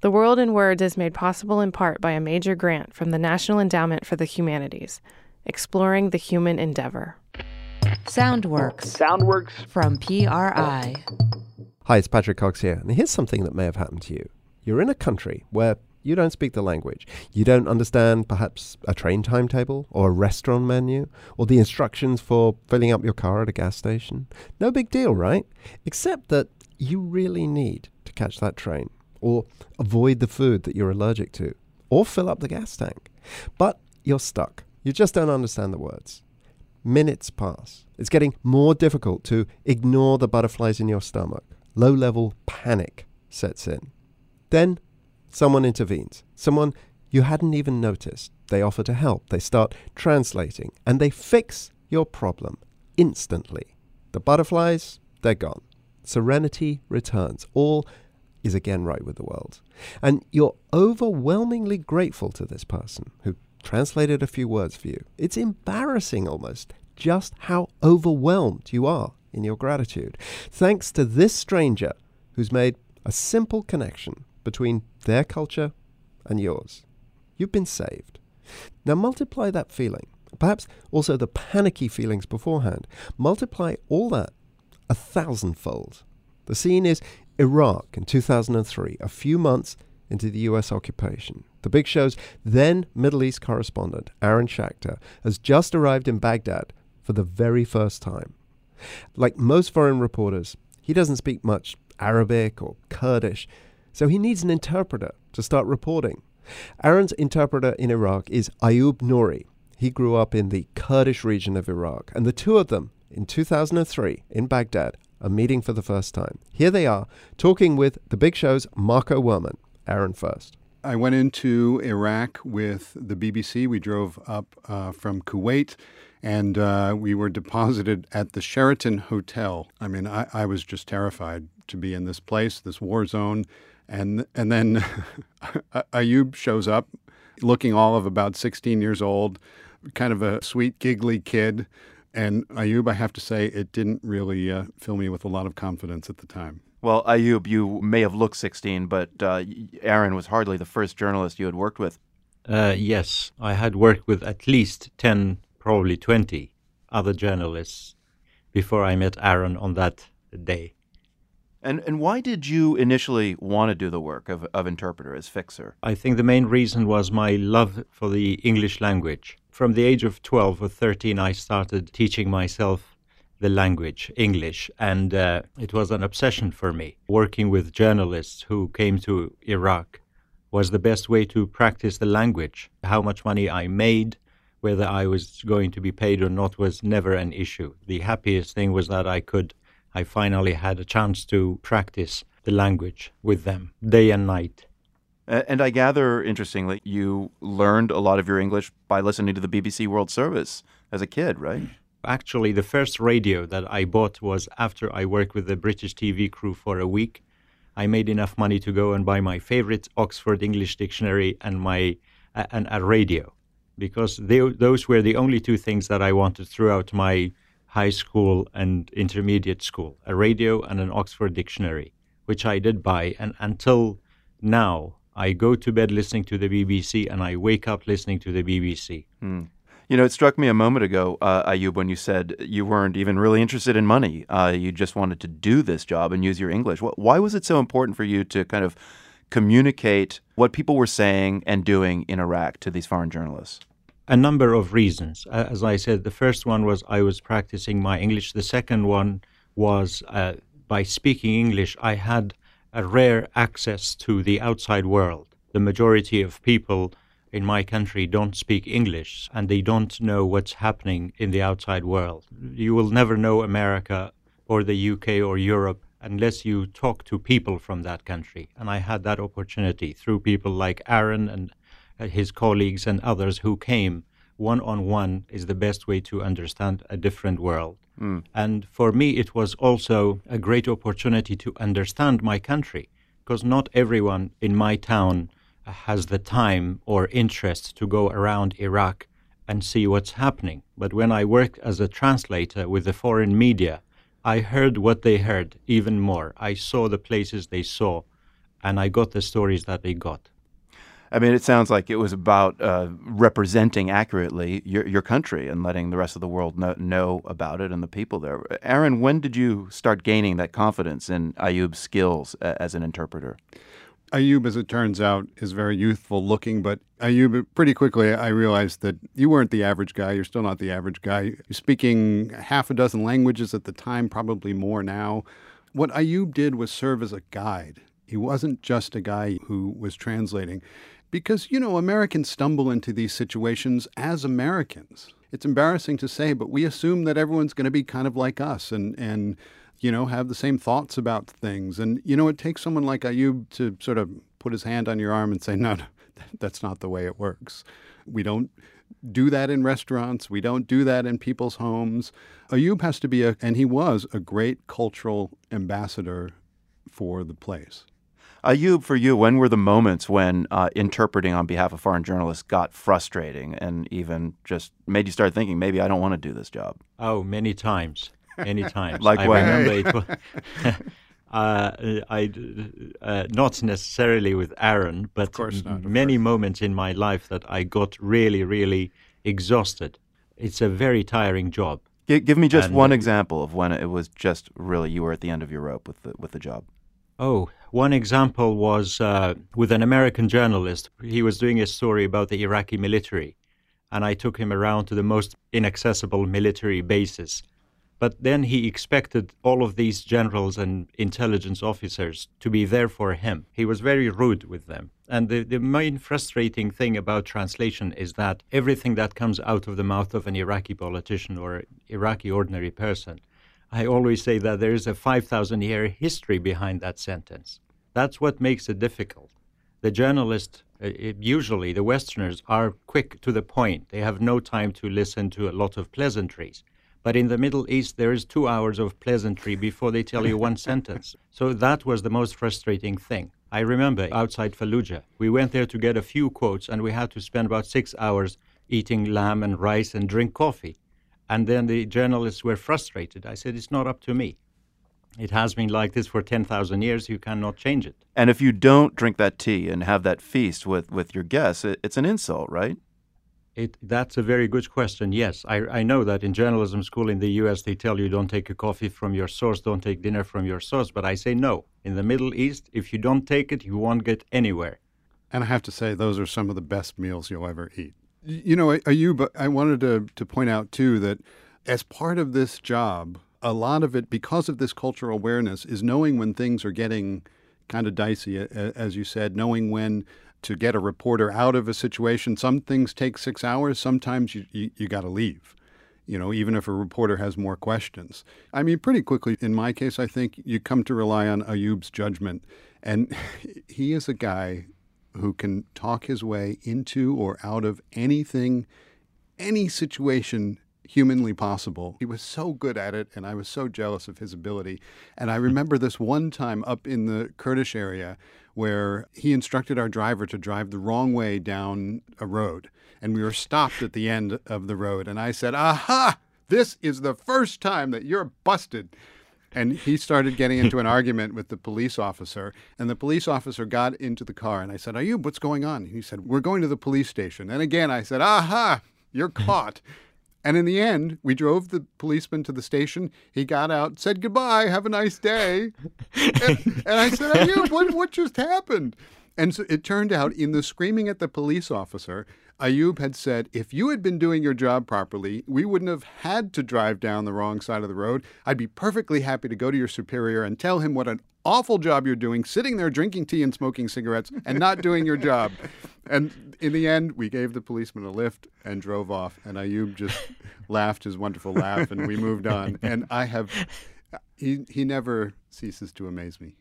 The World in Words is made possible in part by a major grant from the National Endowment for the Humanities, exploring the human endeavor. Soundworks from PRI. Hi, it's Patrick Cox here, and here's something that may have happened to you. You're in a country where you don't speak the language. You don't understand perhaps a train timetable or a restaurant menu or the instructions for filling up your car at a gas station. No big deal, right? Except that you really need to catch that train or avoid the food that you're allergic to or fill up the gas tank. But you're stuck. You just don't understand the words. Minutes pass. It's getting more difficult to ignore the butterflies in your stomach. Low-level panic sets in. Then someone intervenes. Someone you hadn't even noticed. They offer to help. They start translating. And they fix your problem instantly. The butterflies, they're gone. Serenity returns. All is again right with the world. And you're overwhelmingly grateful to this person who translated a few words for you. It's embarrassing almost just how overwhelmed you are in your gratitude. Thanks to this stranger who's made a simple connection between their culture and yours. You've been saved. Now multiply that feeling, perhaps also the panicky feelings beforehand. Multiply all that 1,000-fold. The scene is Iraq in 2003, a few months into the US occupation. The Big Show's then Middle East correspondent, Aaron Schachter, has just arrived in Baghdad for the very first time. Like most foreign reporters, he doesn't speak much Arabic or Kurdish, so he needs an interpreter to start reporting. Aaron's interpreter in Iraq is Ayub Nouri. He grew up in the Kurdish region of Iraq, and the two of them, in 2003, in Baghdad, are meeting for the first time. Here they are, talking with The Big Show's Marco Werman. Aaron first. I went into Iraq with the BBC. We drove up from Kuwait, and we were deposited at the Sheraton Hotel. I mean, I was just terrified to be in this place, this war zone. And then Ayub shows up, looking all of about 16 years old, kind of a sweet, giggly kid. And Ayub, I have to say, it didn't really fill me with a lot of confidence at the time. Well, Ayub, you may have looked 16, but Aaron was hardly the first journalist you had worked with. Yes, I had worked with at least 10, probably 20 other journalists before I met Aaron on that day. And why did you initially want to do the work of interpreter as fixer? I think the main reason was my love for the English language. From the age of 12 or 13, I started teaching myself the language, English, and it was an obsession for me. Working with journalists who came to Iraq was the best way to practice the language. How much money I made, whether I was going to be paid or not, was never an issue. The happiest thing was that I finally had a chance to practice the language with them day and night. And I gather, interestingly, you learned a lot of your English by listening to the BBC World Service as a kid, right? Actually, the first radio that I bought was after I worked with the British TV crew for a week. I made enough money to go and buy my favorite Oxford English Dictionary and a radio, because those were the only two things that I wanted throughout my high school and intermediate school, a radio and an Oxford Dictionary, which I did buy. And until now, I go to bed listening to the BBC and I wake up listening to the BBC. You know, it struck me a moment ago, Ayub, when you said you weren't even really interested in money. You just wanted to do this job and use your English. Why was it so important for you to kind of communicate what people were saying and doing in Iraq to these foreign journalists? A number of reasons. As I said, the first one was I was practicing my English. The second one was by speaking English, I had a rare access to the outside world. The majority of people in my country don't speak English, and they don't know what's happening in the outside world. You will never know America or the UK or Europe unless you talk to people from that country. And I had that opportunity through people like Aaron and his colleagues and others who came. One-on-one is the best way to understand a different world. And for me, it was also a great opportunity to understand my country, because not everyone in my town has the time or interest to go around Iraq and see what's happening. But when I worked as a translator with the foreign media, I heard what they heard even more. I saw the places they saw. and I got the stories that they got. I mean, it sounds like it was about representing accurately your country and letting the rest of the world know about it and the people there. Aaron, when did you start gaining that confidence in Ayoub's skills as an interpreter? Ayoub, as it turns out, is very youthful looking, but Ayoub, pretty quickly I realized that you weren't the average guy. You're still not the average guy. You're speaking half a dozen languages at the time, probably more now. What Ayoub did was serve as a guide. He wasn't just a guy who was translating. Because, Americans stumble into these situations as Americans. It's embarrassing to say, but we assume that everyone's going to be kind of like us and have the same thoughts about things. And, it takes someone like Ayoub to sort of put his hand on your arm and say, no, that's not the way it works. We don't do that in restaurants. We don't do that in people's homes. Ayoub has to be and he was a great cultural ambassador for the place. Ayoub, for you, when were the moments when interpreting on behalf of foreign journalists got frustrating and even just made you start thinking, maybe I don't want to do this job? Oh, many times. Many times. Like I when? remember not necessarily with Aaron, but of course not, many moments in my life that I got really, really exhausted. It's a very tiring job. Give me just one example of when it was just really you were at the end of your rope with the job. Oh, one example was with an American journalist. He was doing a story about the Iraqi military, and I took him around to the most inaccessible military bases. But then he expected all of these generals and intelligence officers to be there for him. He was very rude with them. And the main frustrating thing about translation is that everything that comes out of the mouth of an Iraqi politician or Iraqi ordinary person, I always say that there is a 5,000-year history behind that sentence. That's what makes it difficult. The journalists, usually the Westerners, are quick to the point. They have no time to listen to a lot of pleasantries. But in the Middle East, there is 2 hours of pleasantry before they tell you one sentence. So that was the most frustrating thing. I remember outside Fallujah, we went there to get a few quotes, and we had to spend about 6 hours eating lamb and rice and drink coffee. And then the journalists were frustrated. I said, it's not up to me. It has been like this for 10,000 years. You cannot change it. And if you don't drink that tea and have that feast with your guests, it's an insult, right? That's a very good question. Yes, I know that in journalism school in the U.S. they tell you don't take a coffee from your source, don't take dinner from your source. But I say no. In the Middle East, if you don't take it, you won't get anywhere. And I have to say, those are some of the best meals you'll ever eat. Ayoub, I wanted to point out, too, that as part of this job, a lot of it, because of this cultural awareness, is knowing when things are getting kind of dicey, as you said, knowing when to get a reporter out of a situation. Some things take 6 hours. Sometimes you got to leave, even if a reporter has more questions. I mean, pretty quickly, in my case, I think you come to rely on Ayoub's judgment. And he is a guy who can talk his way into or out of anything, any situation humanly possible. He was so good at it, and I was so jealous of his ability. And I remember this one time up in the Kurdish area where he instructed our driver to drive the wrong way down a road. And we were stopped at the end of the road. And I said, aha, this is the first time that you're busted. And he started getting into an argument with the police officer. And the police officer got into the car. And I said, Ayoub, what's going on? And he said, we're going to the police station. And again, I said, aha, you're caught. And in the end, we drove the policeman to the station. He got out, said goodbye, have a nice day. And I said, Ayoub, what just happened? And so it turned out in the screaming at the police officer, Ayoub had said, if you had been doing your job properly, we wouldn't have had to drive down the wrong side of the road. I'd be perfectly happy to go to your superior and tell him what an awful job you're doing, sitting there drinking tea and smoking cigarettes and not doing your job. And in the end, we gave the policeman a lift and drove off. And Ayoub just laughed his wonderful laugh, and we moved on. And he never ceases to amaze me.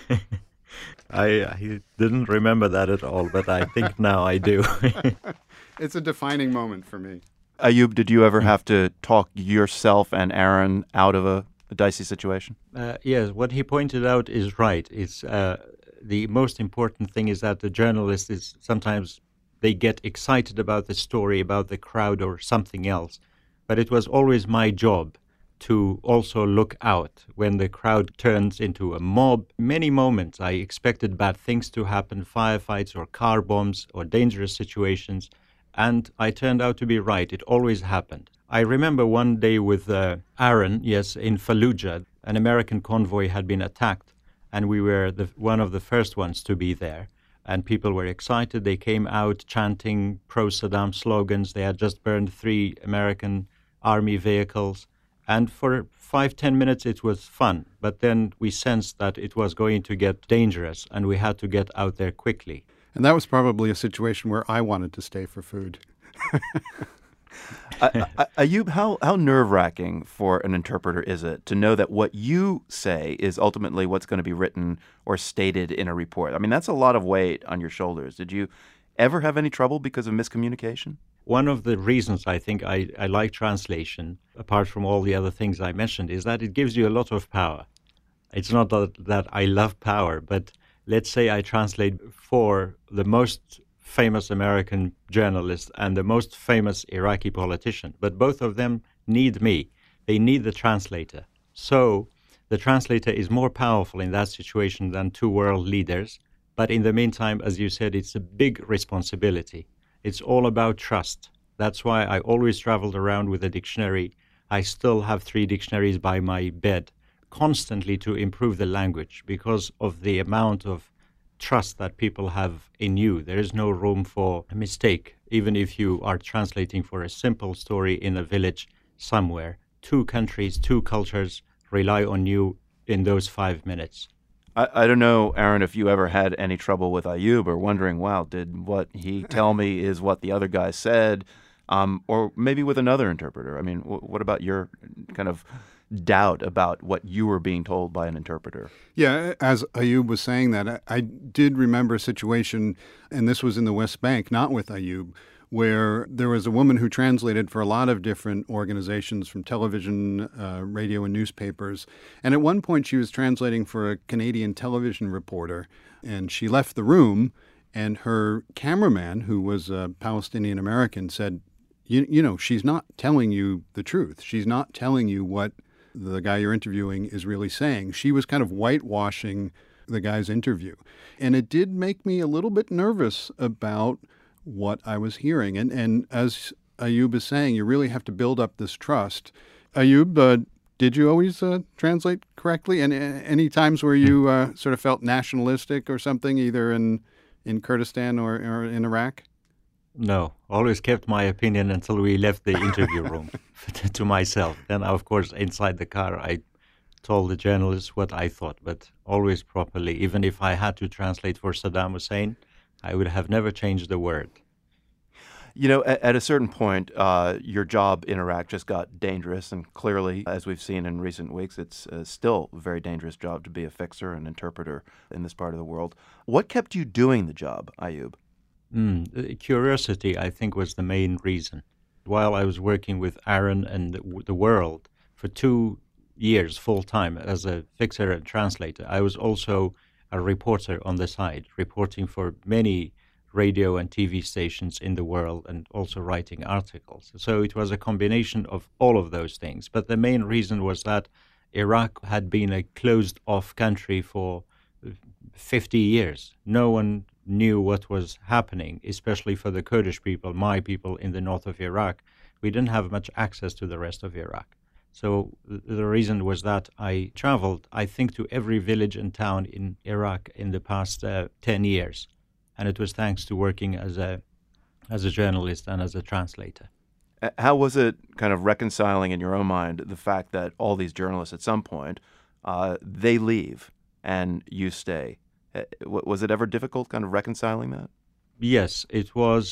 I didn't remember that at all, but I think now I do. It's a defining moment for me. Ayoub, did you ever have to talk yourself and Aaron out of a dicey situation? Yes, what he pointed out is right. It's the most important thing is that the journalist is sometimes they get excited about the story, about the crowd or something else. But it was always my job to also look out when the crowd turns into a mob. Many moments I expected bad things to happen, firefights or car bombs or dangerous situations, and I turned out to be right. It always happened. I remember one day with Aaron, yes, in Fallujah, an American convoy had been attacked, and we were one of the first ones to be there. And people were excited. They came out chanting pro-Saddam slogans. They had just burned 3 American army vehicles. And for 5-10 minutes, it was fun. But then we sensed that it was going to get dangerous, and we had to get out there quickly. And that was probably a situation where I wanted to stay for food. Ayub, how nerve-wracking for an interpreter is it to know that what you say is ultimately what's going to be written or stated in a report? I mean, that's a lot of weight on your shoulders. Did you ever have any trouble because of miscommunication? One of the reasons I think I like translation, apart from all the other things I mentioned, is that it gives you a lot of power. It's not that I love power, but let's say I translate for the most famous American journalist and the most famous Iraqi politician, but both of them need me. They need the translator. So the translator is more powerful in that situation than 2 world leaders. But in the meantime, as you said, it's a big responsibility. It's all about trust. That's why I always traveled around with a dictionary. I still have 3 dictionaries by my bed, constantly to improve the language because of the amount of trust that people have in you. There is no room for a mistake, even if you are translating for a simple story in a village somewhere. 2 countries, 2 cultures rely on you in those 5 minutes. I don't know, Aaron, if you ever had any trouble with Ayub or wondering, wow, did what he tell me is what the other guy said, or maybe with another interpreter. I mean, what about your kind of doubt about what you were being told by an interpreter? Yeah, as Ayub was saying that, I did remember a situation, and this was in the West Bank, not with Ayub, where there was a woman who translated for a lot of different organizations from television, radio, and newspapers. And at one point, she was translating for a Canadian television reporter, and she left the room, and her cameraman, who was a Palestinian American, said, you know, she's not telling you the truth. She's not telling you what the guy you're interviewing is really saying. She was kind of whitewashing the guy's interview. And it did make me a little bit nervous about what I was hearing. And as Ayub is saying, you really have to build up this trust. Ayub, did you always translate correctly? And any times where you sort of felt nationalistic or something, either in Kurdistan or in Iraq? No, always kept my opinion until we left the interview room to myself. Then, of course, inside the car, I told the journalists what I thought, but always properly. Even if I had to translate for Saddam Hussein, I would have never changed a word. You know, at a certain point, your job in Iraq just got dangerous, and clearly, as we've seen in recent weeks, it's still a very dangerous job to be a fixer and interpreter in this part of the world. What kept you doing the job, Ayub? Curiosity, I think, was the main reason. While I was working with Aaron and the World for 2 years full-time as a fixer and translator, I was also a reporter on the side, reporting for many radio and TV stations in the world and also writing articles. So it was a combination of all of those things. But the main reason was that Iraq had been a closed-off country for 50 years. No one knew what was happening, especially for the Kurdish people, my people in the north of Iraq. We didn't have much access to the rest of Iraq. So the reason was that I traveled, I think, to every village and town in Iraq in the past 10 years. And it was thanks to working as a journalist and as a translator. How was it kind of reconciling in your own mind the fact that all these journalists at some point, they leave and you stay? Was it ever difficult kind of reconciling that? Yes, it was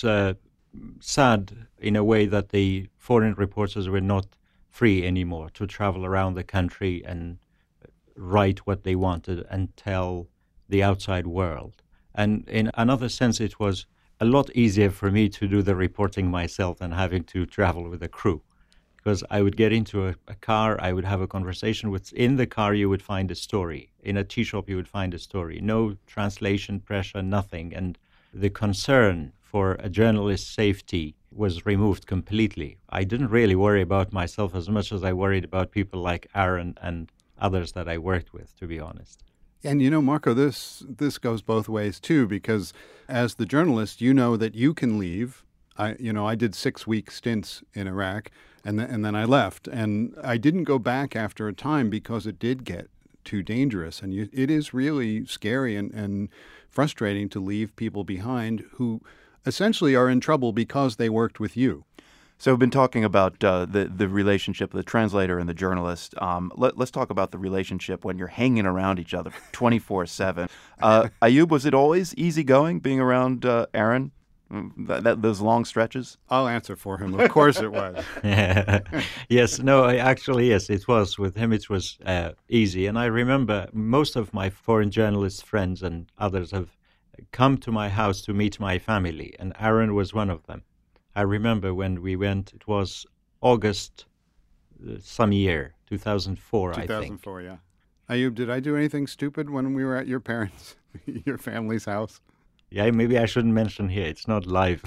sad in a way that the foreign reporters were not free anymore to travel around the country and write what they wanted and tell the outside world. And in another sense, it was a lot easier for me to do the reporting myself than having to travel with a crew. Because I would get into a car, I would have a conversation with, in the car you would find a story. In a tea shop you would find a story. No translation pressure, nothing. And the concern for a journalist's safety was removed completely. I didn't really worry about myself as much as I worried about people like Aaron and others that I worked with, to be honest. And Marco, this goes both ways too, because as the journalist, you know that you can leave. I did 6-week stints in Iraq, and then I left, and I didn't go back after a time because it did get too dangerous, and it is really scary and frustrating to leave people behind who essentially are in trouble because they worked with you. So we've been talking about the relationship of the translator and the journalist. Let's talk about the relationship when you're hanging around each other 24/7. Ayub, was it always easygoing being around Aaron? Those long stretches? I'll answer for him. Of course it was. Yes, it was. With him, it was easy. And I remember most of my foreign journalist friends and others have come to my house to meet my family, and Aaron was one of them. I remember when we went, it was August some year, 2004, I think. 2004, yeah. Ayub, did I do anything stupid when we were at your parents', your family's house? Yeah, maybe I shouldn't mention here. It's not live.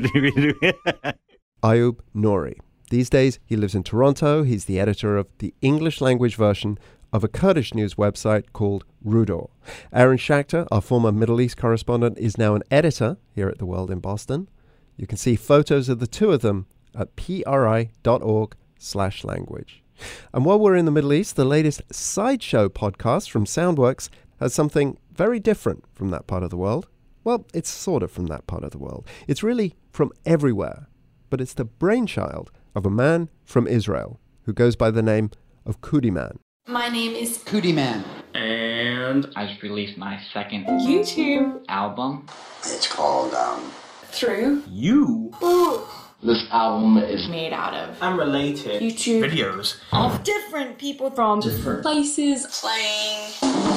Ayub Nouri. These days, he lives in Toronto. He's the editor of the English language version of a Kurdish news website called Rudor. Aaron Schachter, our former Middle East correspondent, is now an editor here at The World in Boston. You can see photos of the two of them at pri.org/language. And while we're in the Middle East, the latest Sideshow podcast from Soundworks has something very different from that part of the world. Well, it's sort of from that part of the world. It's really from everywhere. But it's the brainchild of a man from Israel who goes by the name of Kudiman. My name is Kudiman. And I just released my second YouTube album. It's called, Through You. Ooh. This album is Made out of unrelated YouTube videos of different people from different places playing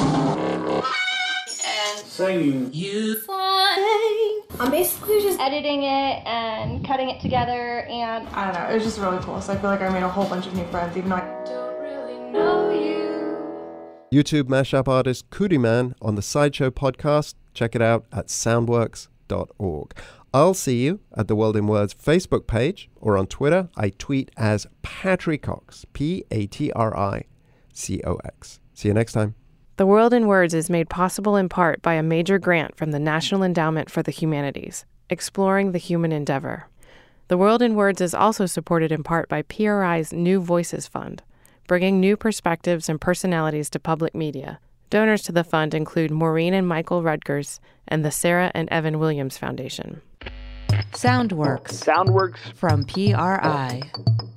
and saying you flying. I'm basically just editing it and cutting it together, and I don't know, it was just really cool. So I feel like I made a whole bunch of new friends, even though I don't really know you. YouTube mashup artist Kudiman on the Sideshow podcast. Check it out at soundworks.org. I'll see you at the World in Words Facebook page or on Twitter. I tweet as Patricox, Patricox. See you next time. The World in Words is made possible in part by a major grant from the National Endowment for the Humanities, exploring the human endeavor. The World in Words is also supported in part by PRI's New Voices Fund, bringing new perspectives and personalities to public media. Donors to the fund include Maureen and Michael Rutgers and the Sarah and Evan Williams Foundation. Soundworks. Soundworks. From PRI.